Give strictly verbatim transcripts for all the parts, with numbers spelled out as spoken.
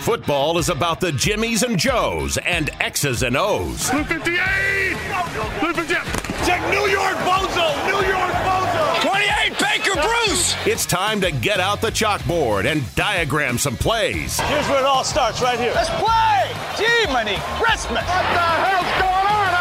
Football is about the Jimmies and Joes and X's and O's. Blue fifty-eight! Blue fifty-eight! Check New York Bozo! New York Bozo! twenty-eight, Baker Bruce! It's time to get out the chalkboard and diagram some plays. Here's where it all starts, right here. Let's play! Gee, money, Christmas! What the hell's going on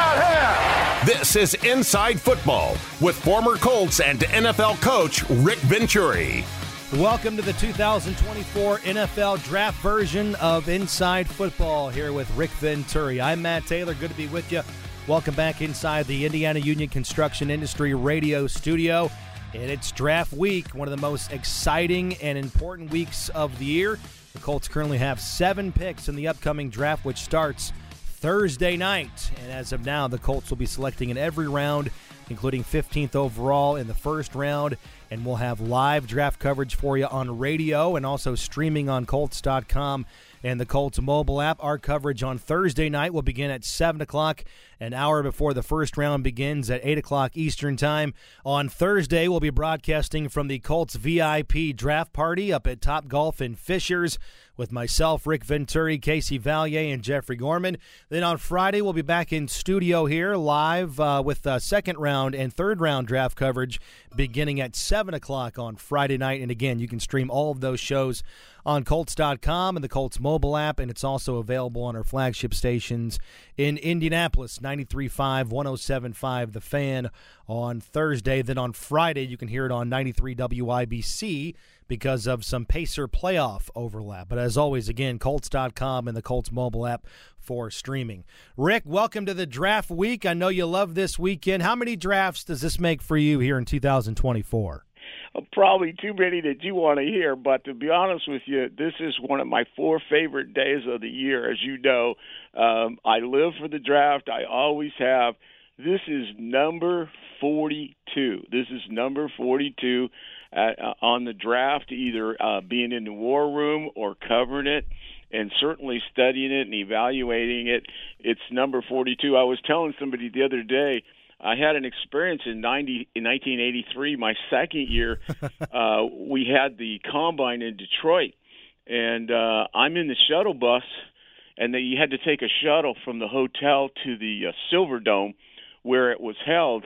out here? This is Inside Football with former Colts and N F L coach Rick Venturi. Welcome to the two thousand twenty-four N F L Draft version of Inside Football here with Rick Venturi. I'm Matt Taylor. Good to be with you. Welcome back inside the Indiana Union Construction Industry Radio studio. And it's draft week, one of the most exciting and important weeks of the year. The Colts currently have seven picks in the upcoming draft, which starts Thursday night. And as of now, the Colts will be selecting in every round, including fifteenth overall in the first round. And we'll have live draft coverage for you on radio and also streaming on Colts dot com and the Colts mobile app. Our coverage on Thursday night will begin at seven o'clock, an hour before the first round begins at eight o'clock Eastern Time. On Thursday, we'll be broadcasting from the Colts V I P draft party up at Top Golf in Fishers with myself, Rick Venturi, Casey Valier, and Jeffrey Gorman. Then on Friday, we'll be back in studio here live uh, with uh, second round and third round draft coverage beginning at seven o'clock on Friday night. And again, you can stream all of those shows on Colts dot com and the Colts mobile app, and it's also available on our flagship stations in Indianapolis, ninety-three point five, one oh seven point five The Fan on Thursday. Then on Friday, you can hear it on ninety-three W I B C because of some Pacer playoff overlap. But as always, again, Colts dot com and the Colts mobile app for streaming. Rick, welcome to the draft week. I know you love this weekend. How many drafts does this make for you here in two thousand twenty-four? Probably too many that you want to hear, but to be honest with you, this is one of my four favorite days of the year. As you know, um, I live for the draft. I always have. This is number forty-two. This is number forty-two uh, on the draft, either uh, being in the war room or covering it, and certainly studying it and evaluating it. It's number forty-two. I was telling somebody the other day, I had an experience in ninety in nineteen eighty-three, my second year. uh, we had the Combine in Detroit, and uh, I'm in the shuttle bus, and then you had to take a shuttle from the hotel to the uh, Silver Dome where it was held.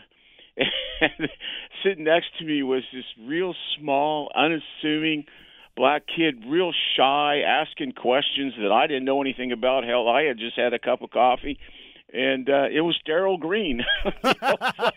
And sitting next to me was this real small, unassuming black kid, real shy, asking questions that I didn't know anything about. Hell, I had just had a cup of coffee. And uh, it was Darrell Green. You know,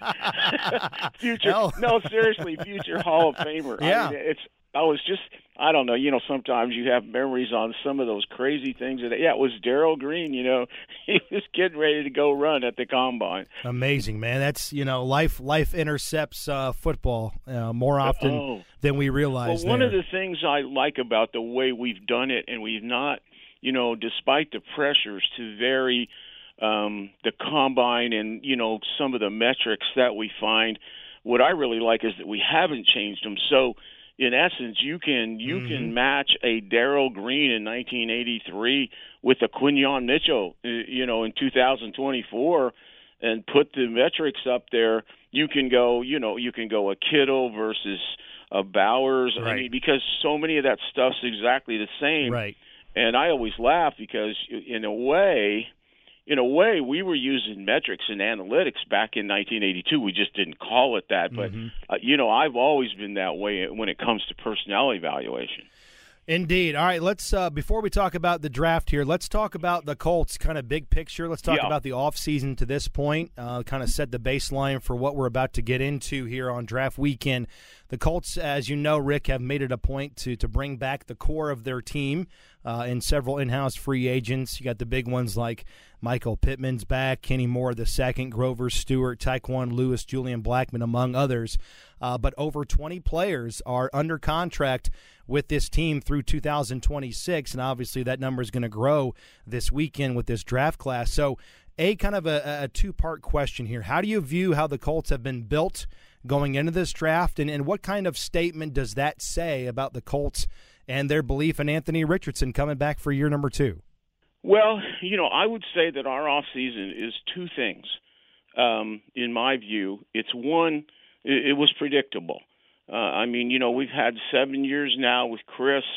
future, Hell. no, seriously, future Hall of Famer. Yeah. I mean, it's. I was just, I don't know. You know, sometimes you have memories on some of those crazy things. That, yeah, it was Darrell Green. You know, he was getting ready to go run at the Combine. Amazing, man. That's, you know, life life intercepts uh, football uh, more often Oh. than we realize. Well, one there. of the things I like about the way we've done it, and we've not, you know, despite the pressures to vary um, the Combine and, you know, some of the metrics that we find, what I really like is that we haven't changed them. So, in essence, you can you mm-hmm. can match a Darrell Green in nineteen eighty-three with a Quinyon Mitchell, you know, in two thousand twenty-four, and put the metrics up there. You can go, you know, you can go a Kittle versus a Bowers. Right. I mean, because so many of that stuff's exactly the same. Right. And I always laugh because, in a way, in a way, we were using metrics and analytics back in nineteen eighty-two. We just didn't call it that. But, mm-hmm. uh, you know, I've always been that way when it comes to personality evaluation. Indeed. All right, let's uh, before we talk about the draft here, let's talk about the Colts kind of big picture. Let's talk Yeah. about the offseason to this point, uh, kind of set the baseline for what we're about to get into here on draft weekend. The Colts, as you know, Rick, have made it a point to to bring back the core of their team uh, and several in-house free agents. You got the big ones like Michael Pittman's back, Kenny Moore the second, Grover Stewart, Tyquan Lewis, Julian Blackmon, among others. Uh, but over twenty players are under contract with this team through two thousand twenty-six, and obviously that number is going to grow this weekend with this draft class. So, a kind of a, a two-part question here. How do you view how the Colts have been built going into this draft, and, and what kind of statement does that say about the Colts and their belief in Anthony Richardson coming back for year number two? Well, you know, I would say that our offseason is two things. Um, in my view, it's one, it, it was predictable. Uh, I mean, you know, we've had seven years now with Chris.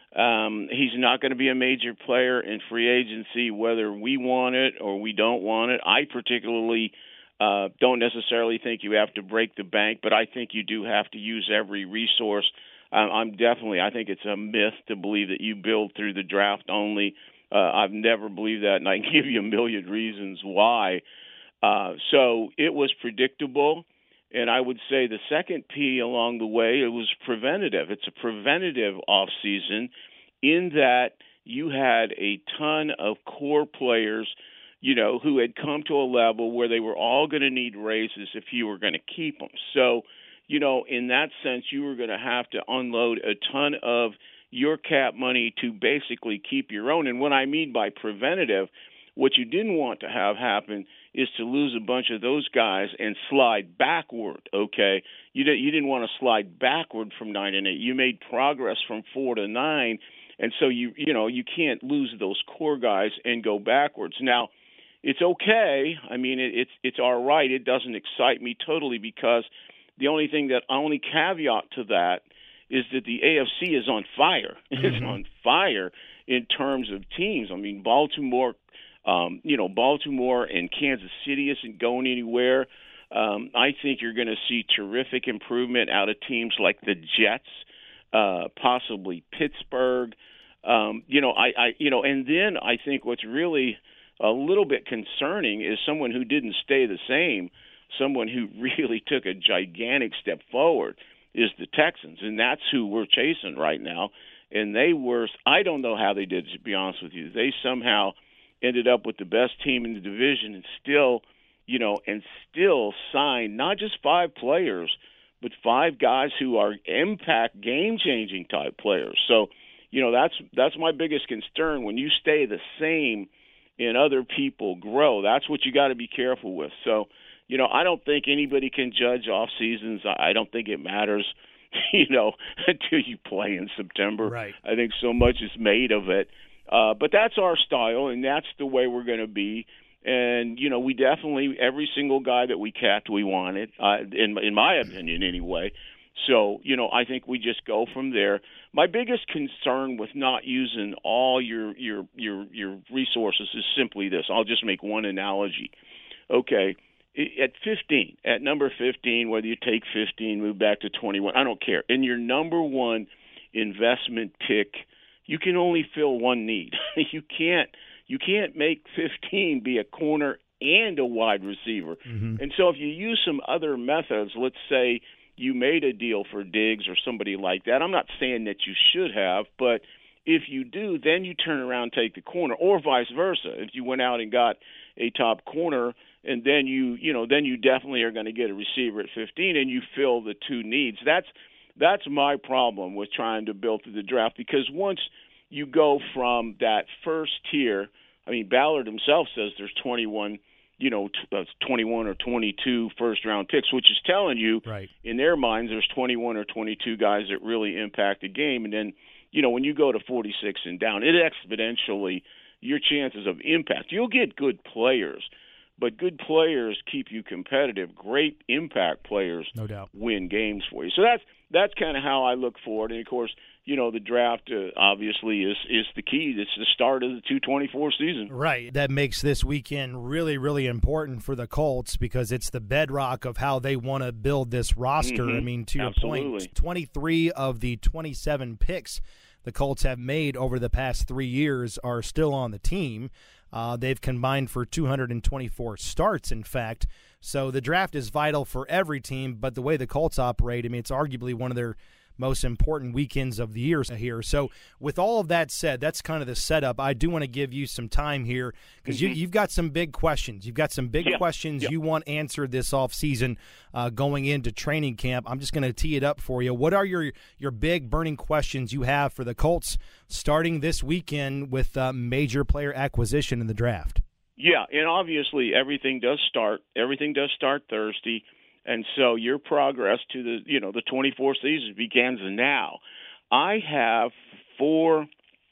Um, he's not going to be a major player in free agency, whether we want it or we don't want it. I particularly uh, don't necessarily think you have to break the bank, but I think you do have to use every resource. Um, I'm definitely, I think it's a myth to believe that you build through the draft only. Uh, I've never believed that, and I can give you a million reasons why. Uh, so it was predictable. And I would say the second P along the way, it was preventative. It's a preventative offseason in that you had a ton of core players, you know, who had come to a level where they were all going to need raises if you were going to keep them. So, you know, in that sense, you were going to have to unload a ton of your cap money to basically keep your own. And what I mean by preventative, what you didn't want to have happen is to lose a bunch of those guys and slide backward, okay? You, didn't, you didn't want to slide backward from nine and eight. You made progress from four to nine, and so you you know you can't lose those core guys and go backwards. Now, it's okay. I mean, it, it's it's all right. It doesn't excite me totally because the only thing that only caveat to that is that the A F C is on fire. Mm-hmm. It's on fire in terms of teams. I mean, Baltimore. Um, you know, Baltimore and Kansas City isn't going anywhere. Um, I think you're going to see terrific improvement out of teams like the Jets, uh, possibly Pittsburgh. Um, you know, I, I, you know, and then I think what's really a little bit concerning is someone who didn't stay the same, someone who really took a gigantic step forward is the Texans, and that's who we're chasing right now. And they were, I don't know how they did it, to be honest with you. They somehow ended up with the best team in the division and still, you know, and still signed not just five players, but five guys who are impact game-changing type players. So, you know, that's that's my biggest concern. When you stay the same and other people grow, that's what you got to be careful with. So, you know, I don't think anybody can judge off seasons. I don't think it matters, you know, until you play in September. Right. I think so much is made of it. Uh, but that's our style, and that's the way we're going to be. And, you know, we definitely, every single guy that we capped, we wanted, uh, in, in my opinion anyway. So, you know, I think we just go from there. My biggest concern with not using all your, your, your, your resources is simply this. I'll just make one analogy. Okay, at fifteen, at number fifteen, whether you take fifteen, move back to twenty-one, I don't care. In your number one investment pick, you can only fill one need. you can't you can't make fifteen be a corner and a wide receiver. Mm-hmm. And so if you use some other methods, let's say you made a deal for Diggs or somebody like that. I'm not saying that you should have, but if you do, then you turn around and take the corner, or vice versa. If you went out and got a top corner, and then you you know then you definitely are going to get a receiver at fifteen, and you fill the two needs. That's That's my problem with trying to build through the draft, because once you go from that first tier, I mean, Ballard himself says there's twenty-one, you know, t- uh, twenty-one or twenty-two first-round picks, which is telling you, right, in their minds, there's twenty-one or twenty-two guys that really impact the game. And then, you know, when you go to forty-six and down, it exponentially, your chances of impact. You'll get good players, but good players keep you competitive. Great impact players, no doubt, win games for you. So that's that's kind of how I look forward. And, of course, you know, the draft uh, obviously is, is the key. It's the start of the two twenty-four season. Right. That makes this weekend really, really important for the Colts because it's the bedrock of how they want to build this roster. Mm-hmm. I mean, to your Absolutely. point, twenty-three of the twenty-seven picks the Colts have made over the past three years are still on the team. Uh, they've combined for two hundred twenty-four starts, in fact. So the draft is vital for every team, but the way the Colts operate, I mean, it's arguably one of their most important weekends of the year here. So with all of that said, that's kind of the setup. I do want to give you some time here because mm-hmm. you, you've got some big questions. You've got some big yeah. questions yeah. you want answered this offseason uh, going into training camp. I'm just going to tee it up for you. What are your, your big burning questions you have for the Colts starting this weekend with uh, major player acquisition in the draft? Yeah, and obviously everything does start. Everything does start Thursday. And so your progress to the, you know, the twenty-fourth season begins now. I have four,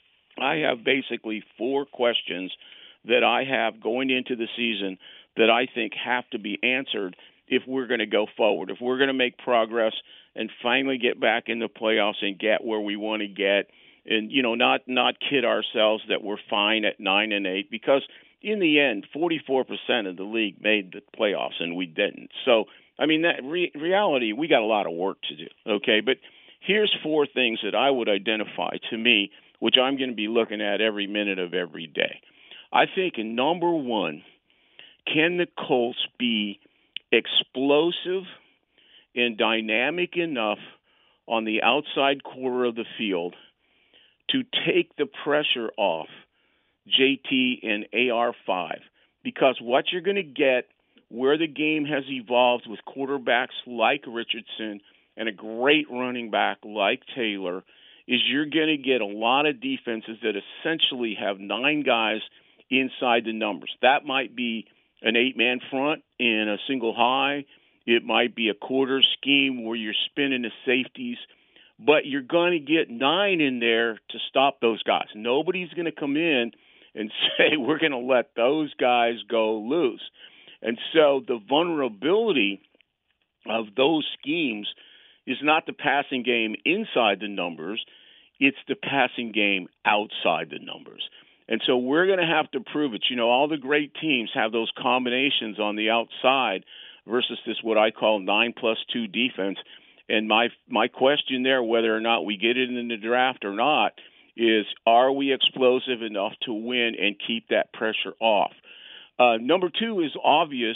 I have basically four questions that I have going into the season that I think have to be answered if we're going to go forward, if we're going to make progress and finally get back in the playoffs and get where we want to get and you know, not not kid ourselves that we're fine at nine and eight, because in the end, forty-four percent of the league made the playoffs and we didn't. So, I mean, that re- reality, we got a lot of work to do. Okay, but here's four things that I would identify to me, which I'm going to be looking at every minute of every day. I think, in number one, can the Colts be explosive and dynamic enough on the outside quarter of the field to take the pressure off J T and A R five? Because what you're going to get where the game has evolved with quarterbacks like Richardson and a great running back like Taylor is you're going to get a lot of defenses that essentially have nine guys inside the numbers. That might be an eight-man front in a single high. It might be a quarter scheme where you're spinning the safeties. But you're going to get nine in there to stop those guys. Nobody's going to come in and say, we're going to let those guys go loose. And so the vulnerability of those schemes is not the passing game inside the numbers. It's the passing game outside the numbers. And so we're going to have to prove it. You know, all the great teams have those combinations on the outside versus this what I call nine plus two defense. And my my question there, whether or not we get it in the draft or not, is are we explosive enough to win and keep that pressure off? Uh, number two is obvious,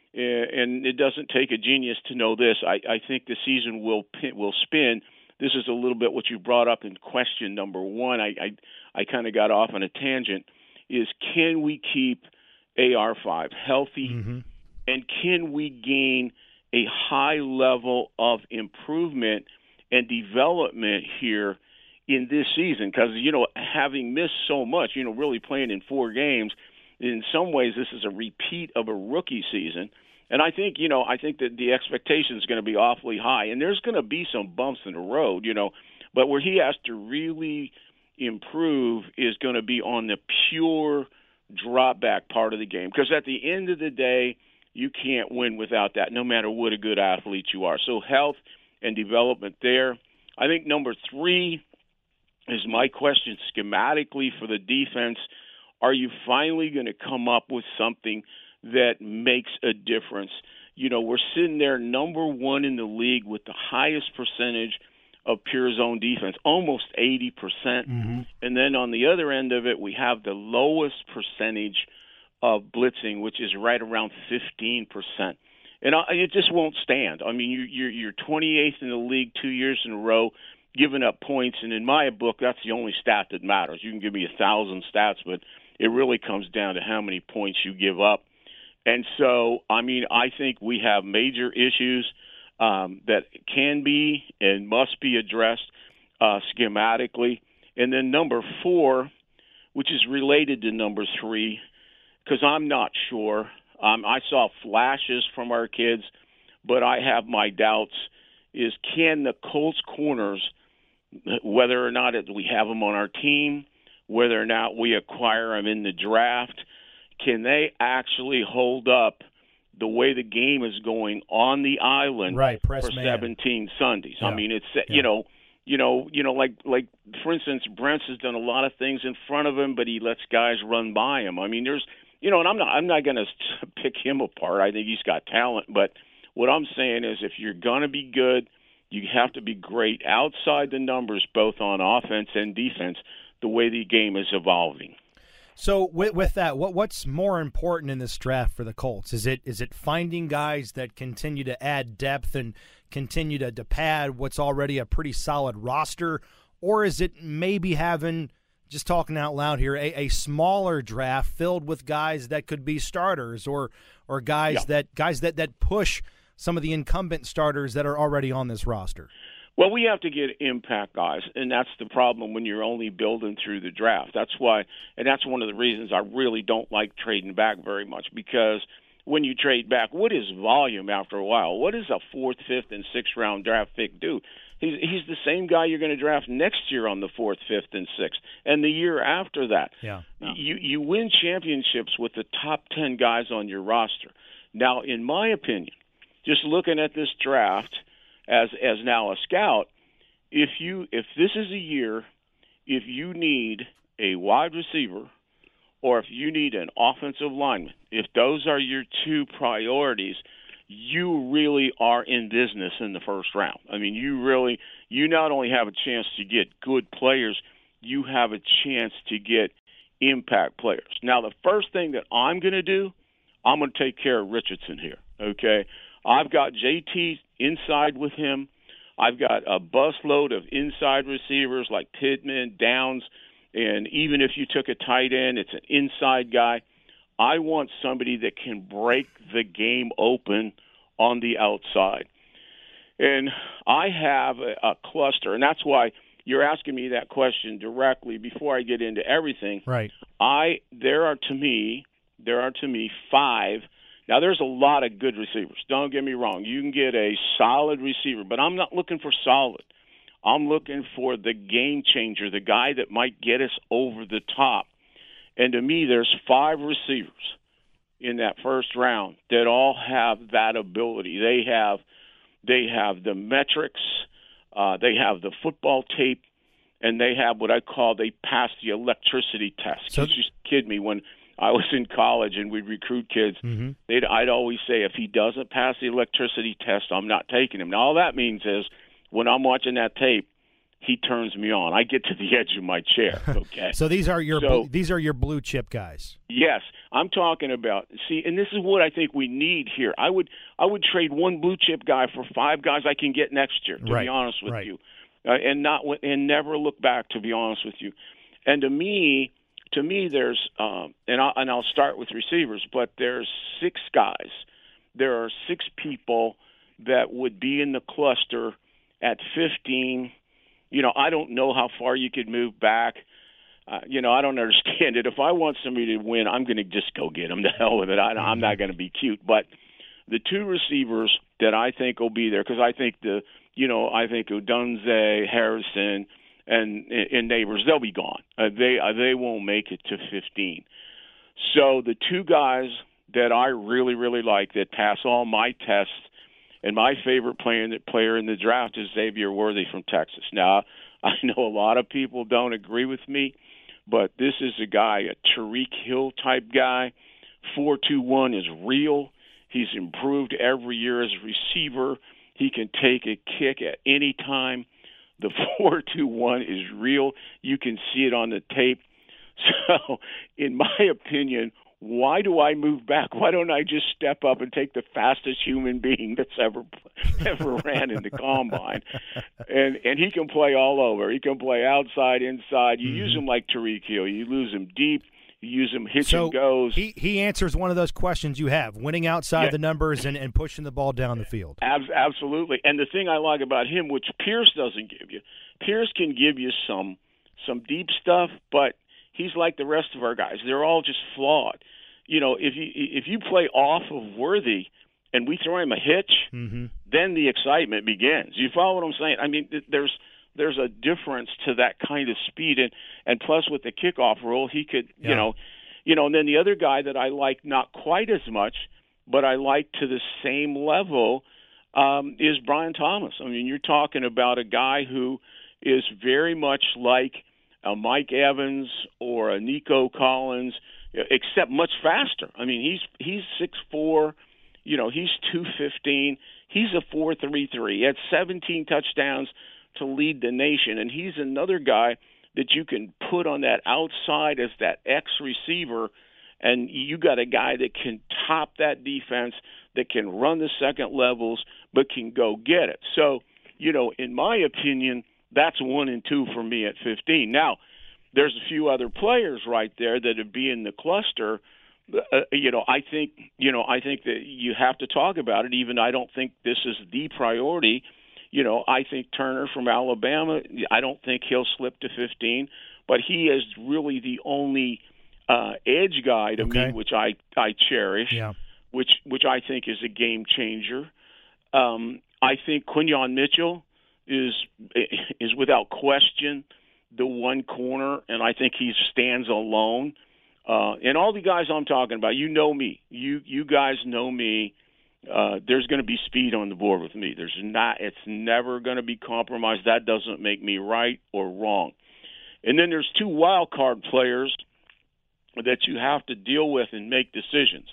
and it doesn't take a genius to know this. I, I think the season will will spin. This is a little bit what you brought up in question number one. I I, I kind of got off on a tangent. Is can we keep A R five healthy, mm-hmm. and can we gain a high level of improvement and development here in this season? Because, you know, having missed so much, you know, really playing in four games, in some ways this is a repeat of a rookie season. And I think, you know, I think that the expectation is going to be awfully high. And there's going to be some bumps in the road, you know. But where he has to really improve is going to be on the pure drop back part of the game. Because at the end of the day, you can't win without that, no matter what a good athlete you are. So health and development there. I think number three is my question schematically for the defense. Are you finally going to come up with something that makes a difference? You know, we're sitting there number one in the league with the highest percentage of pure zone defense, almost eighty percent. Mm-hmm. And then on the other end of it, we have the lowest percentage of blitzing, which is right around fifteen percent. And I, it just won't stand. I mean, you, you're, you're twenty-eighth in the league two years in a row, giving up points. And in my book, that's the only stat that matters. You can give me a thousand stats, but it really comes down to how many points you give up. And so, I mean, I think we have major issues um, that can be and must be addressed uh, schematically. And then number four, which is related to number three, because I'm not sure. Um, I saw flashes from our kids, but I have my doubts, is can the Colts corners, whether or not it, we have them on our team, whether or not we acquire them in the draft, can they actually hold up the way the game is going on the island right, press for man. seventeen Sundays? Yeah. I mean, it's yeah. you know, you know, you know, like like for instance, Brents has done a lot of things in front of him, but he lets guys run by him. I mean, there's, you know, and I'm not I'm not going to pick him apart. I think he's got talent, but what I'm saying is, if you're going to be good, you have to be great outside the numbers, both on offense and defense, the way the game is evolving. So with, with that, what what's more important in this draft for the Colts? Is it is it finding guys that continue to add depth and continue to, to pad what's already a pretty solid roster, or is it maybe having, just talking out loud here, a, a smaller draft filled with guys that could be starters, or or guys yeah. that guys that, that push some of the incumbent starters that are already on this roster? Well, we have to get impact guys, and that's the problem when you're only building through the draft. That's why, and that's one of the reasons I really don't like trading back very much, because when you trade back, what is volume after a while? What does a fourth, fifth, and sixth round draft pick do? He's, he's the same guy you're going to draft next year on the fourth, fifth, and sixth, and the year after that. Yeah. yeah. You, you win championships with the top ten guys on your roster. Now, in my opinion, just looking at this draft as as now a scout, if you if this is a year if you need a wide receiver or if you need an offensive lineman, if those are your two priorities, you really are in business in the first round. I mean, you really, you not only have a chance to get good players, you have a chance to get impact players. Now, the first thing that I'm going to do, I'm going to take care of Richardson here, okay? I've got J T inside with him. I've got a busload of inside receivers like Pittman, Downs, and even if you took a tight end, it's an inside guy. I want somebody that can break the game open on the outside. And I have a, a cluster, and that's why you're asking me that question directly before I get into everything. Right. I there are to me, there are to me five. Now, there's a lot of good receivers. Don't get me wrong. You can get a solid receiver, but I'm not looking for solid. I'm looking for the game changer, the guy that might get us over the top. And to me, there's five receivers in that first round that all have that ability. They have they have the metrics, uh, they have the football tape, and they have what I call they pass the electricity test. So, you just kid me, when I was in college and we'd recruit kids, mm-hmm. they'd, I'd always say, if he doesn't pass the electricity test, I'm not taking him. Now, all that means is when I'm watching that tape, he turns me on. I get to the edge of my chair. Okay. so these are your so, these are your blue chip guys. Yes, I'm talking about. See, and this is what I think we need here. I would I would trade one blue chip guy for five guys I can get next year. To right. be honest with right. you, uh, and not and never look back. To be honest with you, and to me, to me, there's um, and I and I'll start with receivers, but there's six guys. There are six people that would be in the cluster at fifteen. You know, I don't know how far you could move back. Uh, you know, I don't understand it. If I want somebody to win, I'm going to just go get them. The hell with it. I, I'm not going to be cute. But the two receivers that I think will be there, because I think the, you know, I think Odunze, Harrison, and and Neighbors, they'll be gone. Uh, they uh, they won't make it to fifteen. So the two guys that I really, really like that pass all my tests, and my favorite player in, the, player in the draft is Xavier Worthy from Texas. Now, I know a lot of people don't agree with me, but this is a guy, a Tyreek Hill type guy. four two one is real. He's improved every year as a receiver. He can take a kick at any time. The four two one is real. You can see it on the tape. So, in my opinion, why do I move back? Why don't I just step up and take the fastest human being that's ever ever ran in the combine? And and he can play all over. He can play outside, inside. You mm-hmm. use him like Tyreek Hill. You lose him deep. You use him hitch so and goes. He he answers one of those questions you have, winning outside yeah. the numbers and, and pushing the ball down the field. Ab- absolutely. And the thing I like about him, which Pierce doesn't give you, Pierce can give you some some deep stuff, but he's like the rest of our guys. They're all just flawed. You know, if you if you play off of Worthy and we throw him a hitch, mm-hmm. then the excitement begins. You follow what I'm saying? I mean, there's there's a difference to that kind of speed, and, and plus with the kickoff rule, he could, yeah. you know, you know. And then the other guy that I like not quite as much, but I like to the same level, um, is Brian Thomas. I mean, you're talking about a guy who is very much like a Mike Evans or a Nico Collins, except much faster. I mean, he's he's six four, you know, he's two fifteen. He's a four three three. He had seventeen touchdowns to lead the nation, and he's another guy that you can put on that outside as that X receiver, and you got a guy that can top that defense, that can run the second levels, but can go get it. So, you know, in my opinion, that's one and two for me at fifteen. Now, there's a few other players right there that would be in the cluster. Uh, you know, I think, you know, I think that you have to talk about it. Even I don't think this is the priority. You know, I think Turner from Alabama, I don't think he'll slip to fifteen, but he is really the only uh, edge guy to okay. me, which I, I cherish, yeah. which which I think is a game changer. Um, I think Quinyon Mitchell is is without question the one corner, and I think he stands alone. Uh, and all the guys I'm talking about, you know me. You you guys know me. Uh, there's going to be speed on the board with me. There's not. It's never going to be compromised. That doesn't make me right or wrong. And then there's two wild card players that you have to deal with and make decisions.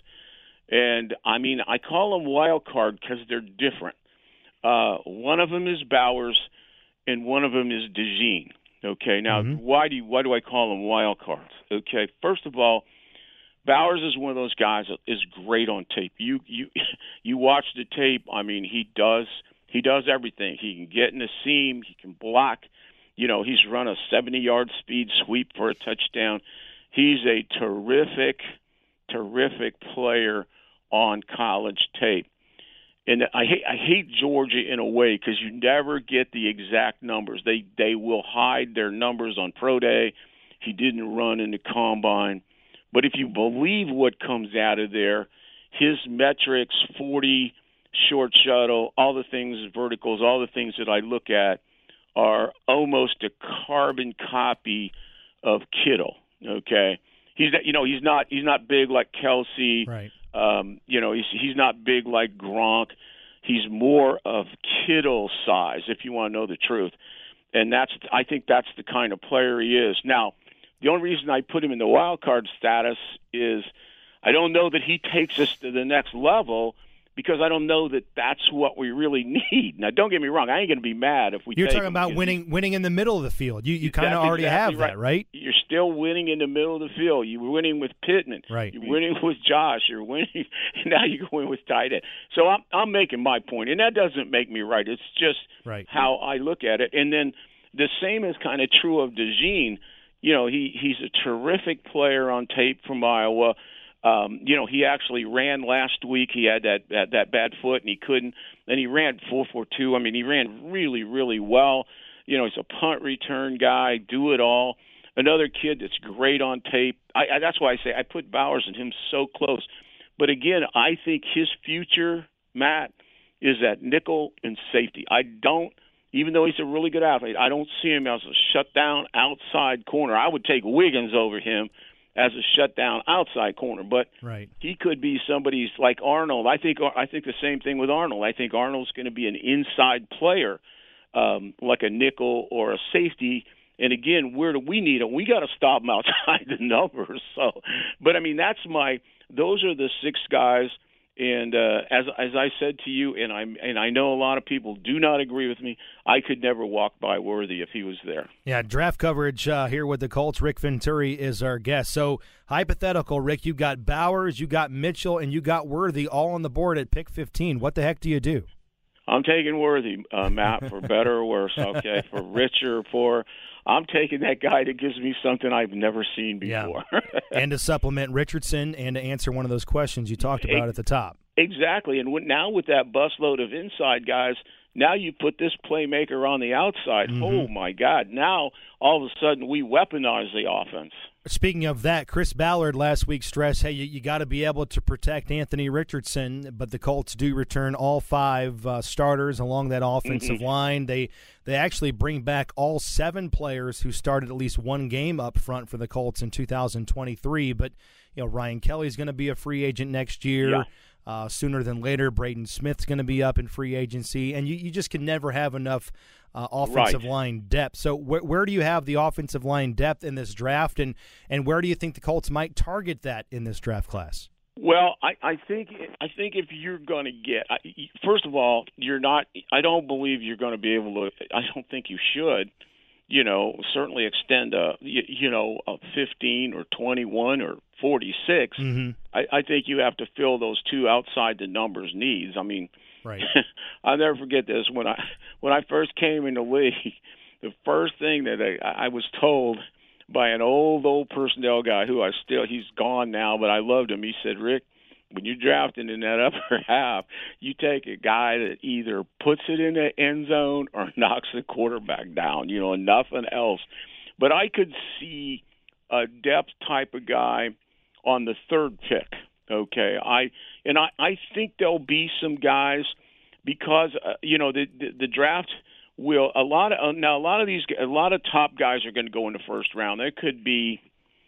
And, I mean, I call them wild card because they're different. Uh, one of them is Bowers, and one of them is DeJean. Okay, now, mm-hmm. why do you, why do I call them wild cards? Okay, first of all, Bowers is one of those guys that is great on tape. You you you watch the tape. I mean, he does he does everything. He can get in the seam. He can block. You know, he's run a seventy-yard speed sweep for a touchdown. He's a terrific, terrific player on college tape. And I hate I hate Georgia in a way because you never get the exact numbers. They they will hide their numbers on pro day. He didn't run in the combine. But if you believe what comes out of there, his metrics, forty, short shuttle, all the things, verticals, all the things that I look at are almost a carbon copy of Kittle. Okay, he's you know he's not he's not big like Kelsey. Right. Um, you know he's he's not big like Gronk. He's more of Kittle size, if you want to know the truth. And that's I think that's the kind of player he is. Now, the only reason I put him in the wild card status is I don't know that he takes us to the next level because I don't know that that's what we really need. Now, don't get me wrong. I ain't going to be mad if we You're take talking him about winning he, winning in the middle of the field. You you kind of exactly, already exactly have right. that, right? You're still winning in the middle of the field. You're winning with Pittman. Right. You're winning with Josh. You're winning. Now you're going with tight end. So I'm, I'm making my point, and that doesn't make me right. It's just right. how I look at it. And then the same is kind of true of DeJean. You know, he, he's a terrific player on tape from Iowa. Um, you know, he actually ran last week. He had that, that that bad foot, and he couldn't. Then he ran four four two. I mean, he ran really, really well. You know, he's a punt return guy, do it all. Another kid that's great on tape. I, I, that's why I say I put Bowers and him so close. But, again, I think his future, Matt, is at nickel and safety. I don't. Even though he's a really good athlete, I don't see him as a shutdown outside corner. I would take Wiggins over him as a shutdown outside corner, but right. he could be somebody's like Arnold. I think I think the same thing with Arnold. I think Arnold's going to be an inside player, um, like a nickel or a safety. And again, where do we need him? We got to stop him outside the numbers. So, but I mean, that's my. Those are the six guys. And uh, as as I said to you, and I and I know a lot of people do not agree with me, I could never walk by Worthy if he was there. Yeah, draft coverage uh, here with the Colts. Rick Venturi is our guest. So, hypothetical, Rick, you got Bowers, you got Mitchell, and you got Worthy all on the board at pick fifteen. What the heck do you do? I'm taking Worthy, uh, Matt, for better or worse, okay, for richer or poor. I'm taking that guy that gives me something I've never seen before. Yeah. And to supplement Richardson and to answer one of those questions you talked about at the top. Exactly. And now with that busload of inside guys, now you put this playmaker on the outside. Mm-hmm. Oh, my God. Now, all of a sudden, we weaponize the offense. Speaking of that, Chris Ballard last week stressed, hey, you, you got to be able to protect Anthony Richardson, but the Colts do return all five uh, starters along that offensive mm-hmm. line. They they actually bring back all seven players who started at least one game up front for the Colts in two thousand twenty-three, but you know Ryan Kelly's going to be a free agent next year. Yeah. Uh, sooner than later, Braden Smith's going to be up in free agency, and you, you just can never have enough uh, offensive right. line depth. So wh- where do you have the offensive line depth in this draft, and, and where do you think the Colts might target that in this draft class? Well, I, I think I think if you're going to get I, first of all, you're not. I don't believe you're going to be able to. I don't think you should. You know, certainly extend a you, you know a fifteen or twenty-one or forty-six. Mm-hmm. I, I think you have to fill those two outside the numbers needs. I mean, right. I'll never forget this when I when I first came in the league. The first thing that I, I was told by an old old personnel guy who I still he's gone now, but I loved him. He said, Rick, when you're drafting in that upper half, you take a guy that either puts it in the end zone or knocks the quarterback down, you know, and nothing else. But I could see a depth type of guy on the third pick, okay? I and I, I think there'll be some guys because, uh, you know, the, the, the draft will – a lot of uh, now a lot of these – a lot of top guys are going to go in the first round. There could be,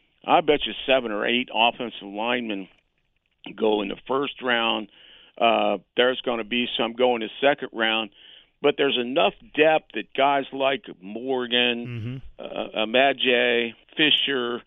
I bet you, seven or eight offensive linemen – go in the first round. Uh, there's going to be some go in the second round. but there's enough depth that guys like Morgan, mm-hmm. uh, Amaje, Fisher,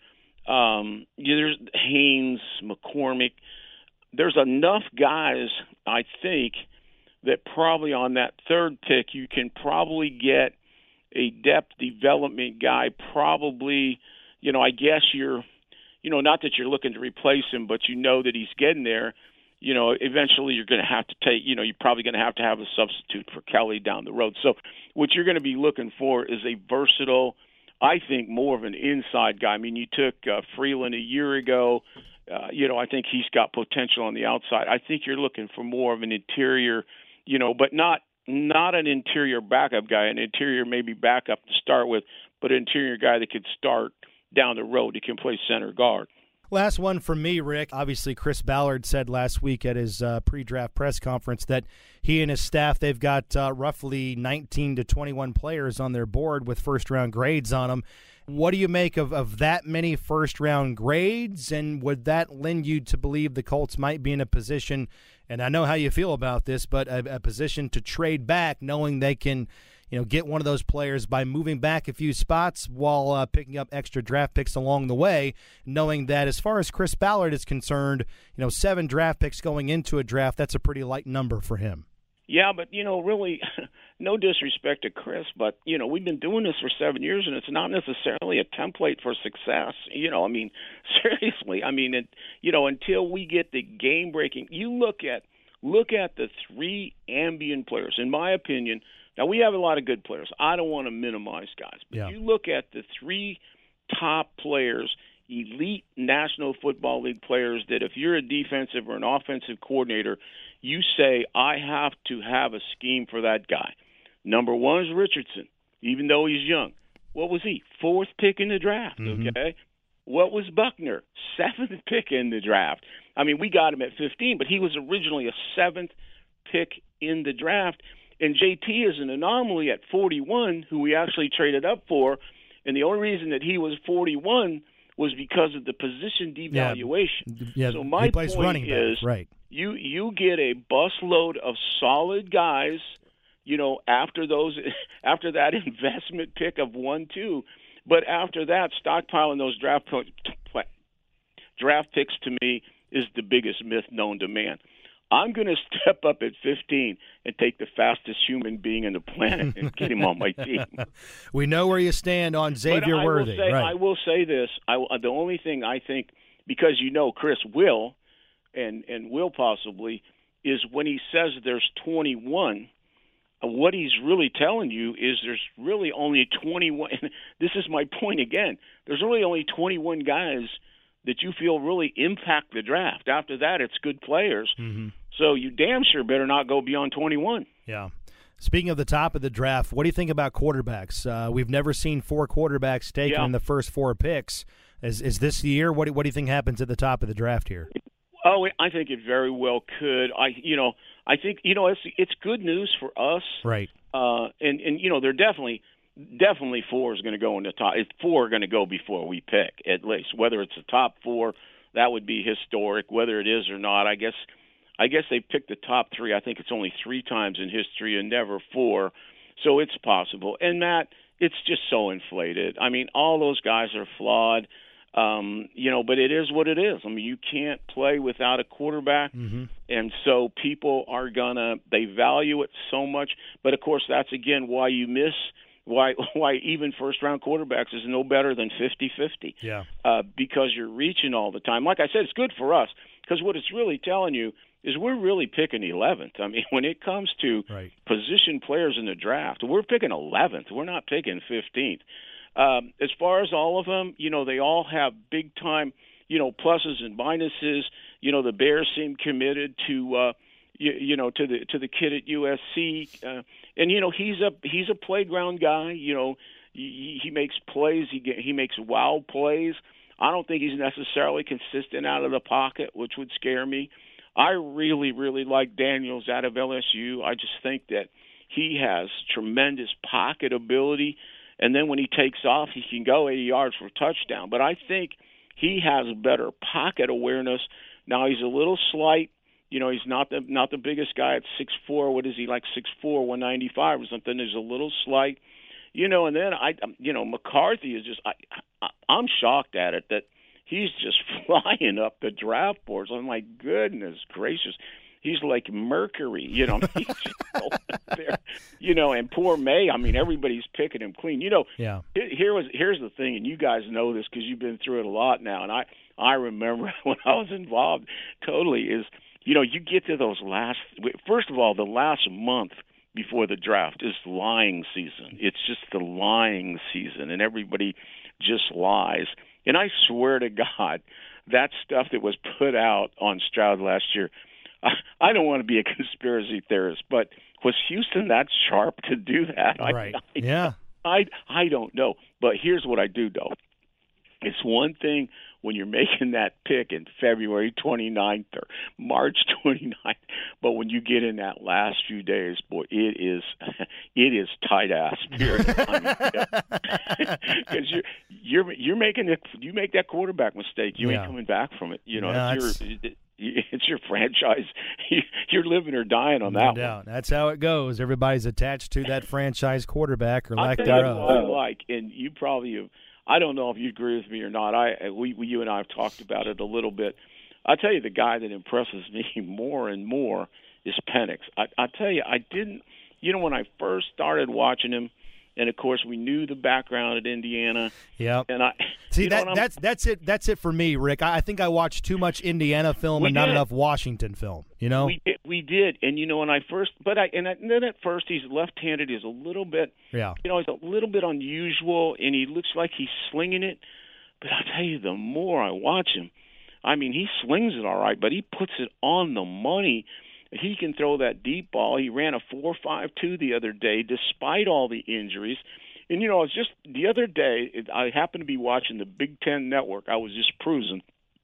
um, yeah, there's Haynes, McCormick. There's enough guys, I think, that probably on that third pick you can probably get a depth development guy. Probably, you know, I guess you're, you know, not that you're looking to replace him, but you know that he's getting there. You know, eventually you're going to have to take, you know, you're probably going to have to have a substitute for Kelly down the road. So what you're going to be looking for is a versatile, I think, more of an inside guy. I mean, you took uh, Freeland a year ago. Uh, you know, I think he's got potential on the outside. I think you're looking for more of an interior, you know, but not not an interior backup guy, an interior maybe backup to start with, but an interior guy that could start down the road. He can play center guard. Last one from me, Rick. Obviously, Chris Ballard said last week at his uh, pre-draft press conference that he and his staff, they've got uh, roughly nineteen to twenty-one players on their board with first-round grades on them. What do you make of, of that many first-round grades, and would that lend you to believe the Colts might be in a position, and I know how you feel about this, but a, a position to trade back knowing they can – you know, get one of those players by moving back a few spots while uh, picking up extra draft picks along the way, knowing that as far as Chris Ballard is concerned, you know, seven draft picks going into a draft, that's a pretty light number for him. Yeah, but, you know, really, no disrespect to Chris, but, you know, we've been doing this for seven years, and it's not necessarily a template for success. You know, I mean, seriously, I mean, it, you know, until we get the game-breaking – you look at look at the three ambient players, in my opinion – now, we have a lot of good players. I don't want to minimize guys. But yeah. You look at the three top players, elite National Football League players, that if you're a defensive or an offensive coordinator, you say, I have to have a scheme for that guy. Number one is Richardson, even though he's young. What was he? Fourth pick in the draft, mm-hmm. okay? What was Buckner? Seventh pick in the draft. I mean, we got him at fifteen, but he was originally a seventh pick in the draft. And J T is an anomaly at forty-one, who we actually traded up for, and the only reason that he was forty-one was because of the position devaluation. Yeah, yeah so my point running is, back. Right. you you get a busload of solid guys, you know, after those after that investment pick of one, two, but after that, stockpiling those draft draft picks to me is the biggest myth known to man. I'm going to step up at fifteen and take the fastest human being on the planet and get him on my team. We know where you stand on Xavier but Worthy. I will say, right. I will say this. I, the only thing I think, because you know Chris will, and, and will possibly, is when he says there's twenty-one, what he's really telling you is there's really only twenty-one. This is my point again. There's really only twenty-one guys that you feel really impact the draft. After that, it's good players. Mm-hmm. So you damn sure better not go beyond twenty-one. Yeah. Speaking of the top of the draft, what do you think about quarterbacks? Uh, we've never seen four quarterbacks taken yeah. in the first four picks. Is is this the year? What do, what do you think happens at the top of the draft here? Oh, I think it very well could. I, you know, I think you know it's it's good news for us, right? Uh, and and you know they're definitely. Definitely four is going to go in the top. Four are going to go before we pick, at least. Whether it's the top four, that would be historic. Whether it is or not, I guess I guess they picked the top three. I think it's only three times in history and never four. So it's possible. And, Matt, it's just so inflated. I mean, all those guys are flawed, um, you know, but it is what it is. I mean, you can't play without a quarterback. Mm-hmm. And so people are going to – they value it so much. But, of course, that's, again, why you miss – Why why even first-round quarterbacks is no better than fifty-fifty. Yeah. Uh, because you're reaching all the time. Like I said, it's good for us because what it's really telling you is we're really picking eleventh. I mean, when it comes to right. position players in the draft, we're picking eleventh. We're not picking fifteenth. Um, as far as all of them, you know, they all have big-time, you know, pluses and minuses. You know, the Bears seem committed to uh, – You, you know, to the to the kid at U S C, uh, and you know he's a he's a playground guy. You know, he, he makes plays. He get, he makes wow plays. I don't think he's necessarily consistent out of the pocket, which would scare me. I really really like Daniels out of L S U. I just think that he has tremendous pocket ability, and then when he takes off, he can go eighty yards for a touchdown. But I think he has better pocket awareness. Now he's a little slight. You know, he's not the not the biggest guy at six foot four. What is he, like six foot four, one ninety-five or something? There's a little slight. You know, and then, I, you know, McCarthy is just I, I, I'm shocked at it that he's just flying up the draft boards. I'm like, goodness gracious. He's like Mercury, you know. He's just going there, you know. And poor May. I mean, everybody's picking him clean. You know. Yeah. Here was here's the thing, and you guys know this because you've been through it a lot now. And I I remember when I was involved totally is you know you get to those last. First of all, the last month before the draft is lying season. It's just the lying season, and everybody just lies. And I swear to God, that stuff that was put out on Stroud last year. I don't want to be a conspiracy theorist, but was Houston that sharp to do that? Right. I, I, yeah. I, I don't know. But here's what I do know. It's one thing when you're making that pick in February twenty-ninth or March twenty-ninth, but when you get in that last few days, boy, it is it is tight ass period. Because you're you're you're making it. You make that quarterback mistake, you yeah. ain't coming back from it. You know, yeah, it's your it's your franchise. You're living or dying on no that doubt. one. That's how it goes. Everybody's attached to that franchise quarterback or lack I'll tell thereof. you what I like, and you probably have. I don't know if you agree with me or not. I we, we you and I have talked about it a little bit. I tell you, the guy that impresses me more and more is Penix. I, I tell you, I didn't. You know, when I first started watching him, and of course we knew the background at Indiana. Yeah. And I see you know that that's that's it. That's it for me, Rick. I, I think I watched too much Indiana film We and not did. enough Washington film. You know. We did, we did, and you know, when I first, but I and, I, and then at first he's left-handed. He's a little bit, Yeah. you know, he's a little bit unusual, and he looks like he's slinging it. But I tell you, the more I watch him, I mean, he slings it all right, but he puts it on the money. He can throw that deep ball. He ran a four five two the other day, despite all the injuries. And you know, it's just the other day. It, I happened to be watching the Big Ten Network. I was just cruising,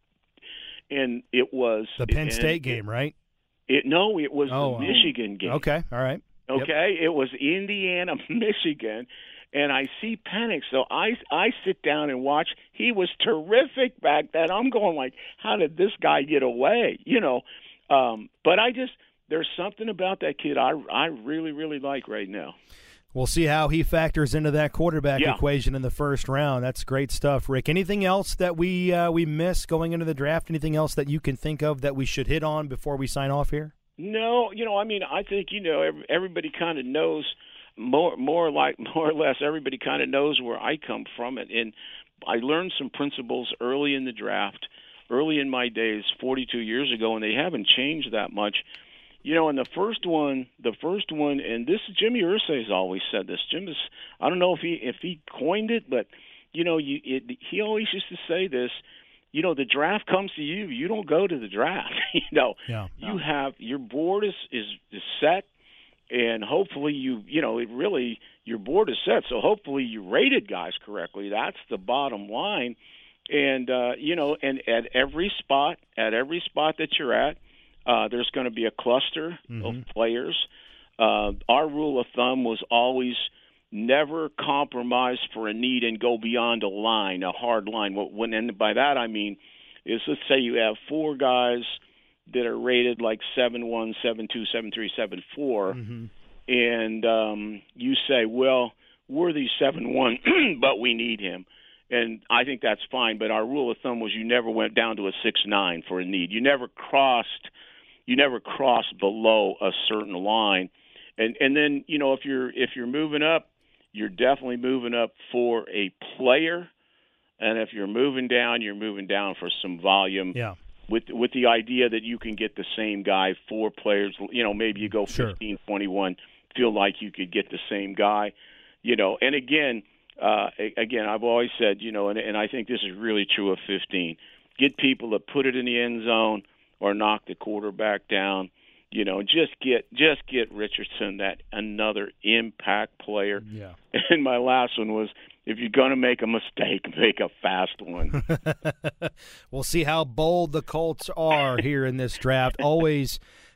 and it was The Penn and State it, game, right? It no, it was Oh, the Michigan game. Okay, all right. Okay, it was Indiana, Michigan, and I see Penix. So I I sit down and watch. He was terrific back then. I'm going like, how did this guy get away? You know, um, but I just there's something about that kid I I really really like right now. We'll see how he factors into that quarterback Yeah. equation in the first round. That's great stuff, Rick. Anything else that we uh, we miss going into the draft? Anything else that you can think of that we should hit on before we sign off here? No, you know, I mean, I think you know every, everybody kind of knows more, more like more or less. Everybody kind of knows where I come from, and, and I learned some principles early in the draft, early in my days, forty-two years ago, and they haven't changed that much. You know, and the first one, the first one, and this Jimmy Irsay has always said this. Jim is, I don't know if he if he coined it, but you know, you it, he always used to say this. You know, the draft comes to you. You don't go to the draft. you know, Yeah. you have your board is, is is set, and hopefully you you know it really your board is set. So hopefully you rated guys correctly. That's the bottom line. And uh, you know, and at every spot, at every spot that you're at. Uh, there's going to be a cluster Mm-hmm. of players. Uh, our rule of thumb was always never compromise for a need and go beyond a line, a hard line. What, when, and by that I mean is let's say you have four guys that are rated like seven one, seven two, seven three, seven four, Mm-hmm. and um, you say, well, we're the seven one, but we need him. And I think that's fine, but our rule of thumb was you never went down to a six nine for a need. You never crossed you never crossed below a certain line. And and then, you know, if you're if you're moving up, you're definitely moving up for a player. And if you're moving down, you're moving down for some volume. Yeah. With with the idea that you can get the same guy, four players, you know, maybe you go fifteen, Sure. twenty-one, feel like you could get the same guy, you know. And again, uh, again, I've always said, you know, and, and I think this is really true of fifteen. Get people to put it in the end zone or knock the quarterback down, you know, just get just get Richardson, that another impact player. Yeah. And my last one was, if you're going to make a mistake, make a fast one. We'll see how bold the Colts are here in this draft. Always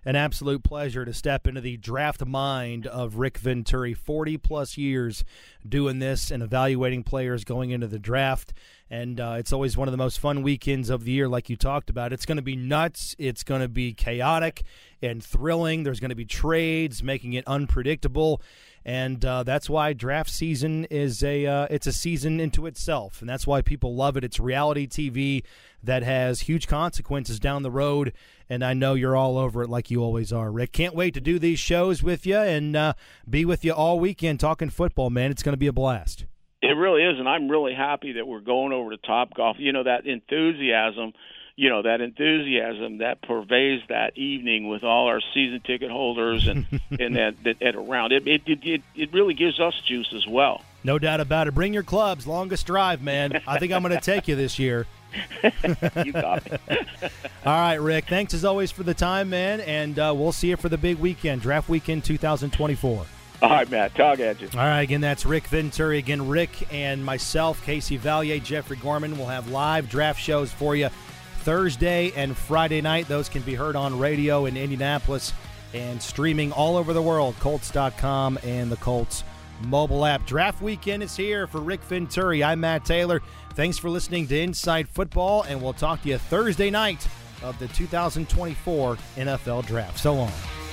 an absolute pleasure to step into the draft mind of Rick Venturi. forty-plus years doing this and evaluating players going into the draft. And uh, it's always one of the most fun weekends of the year, like you talked about. It's going to be nuts. It's going to be chaotic and thrilling. There's going to be trades, making it unpredictable. And uh, that's why draft season is a uh, it's a season into itself. And that's why people love it. It's reality T V that has huge consequences down the road. And I know you're all over it like you always are, Rick. Can't wait to do these shows with you and uh, be with you all weekend talking football, man. It's going to be a blast. It really is, and I'm really happy that we're going over to Topgolf. You know, that enthusiasm, you know, that enthusiasm that pervades that evening with all our season ticket holders and, and that, that, that around. It, it, it, it really gives us juice as well. No doubt about it. Bring your clubs. Longest drive, man. I think I'm going to take you this year. You got me. All right, Rick. Thanks as always for the time, man, and uh, we'll see you for the big weekend, Draft Weekend two thousand twenty-four. All right, Matt. Talk at you. All right, again, that's Rick Venturi. Again, Rick and myself, Casey Valier, Jeffrey Gorman, will have live draft shows for you Thursday and Friday night. Those can be heard on radio in Indianapolis and streaming all over the world, Colts dot com and the Colts mobile app. Draft weekend is here for Rick Venturi. I'm Matt Taylor. Thanks for listening to Inside Football, and we'll talk to you Thursday night of the two thousand twenty-four N F L Draft. So long.